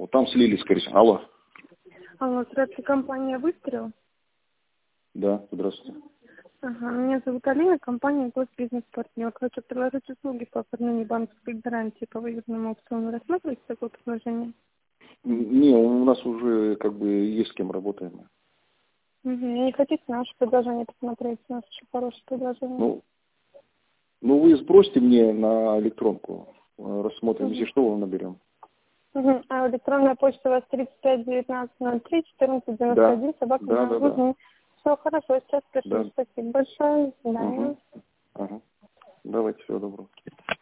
Вот там слили, скорее всего. Алло. Алло, здравствуйте, компания «Выстрел». Да, здравствуйте. Ага, меня зовут Алина, компания «Госбизнес-партнер». Хочу предложить услуги по оформлению банковской гарантии по выигранному аукциону. Рассматриваете такое предложение? Не, у нас уже как бы есть с кем работаем. Угу. Не хотите наше предложение посмотреть? У нас очень хорошее предложение. Ну вы сбросьте мне на электронку. Рассмотрим. Угу. Если что, вам наберем. Угу. А электронная почта у вас 351903 1491 собака. Да. Угу. Все хорошо, сейчас пришлю. Да. Спасибо большое. До свидания. Угу. Ага. Давайте, всего доброго.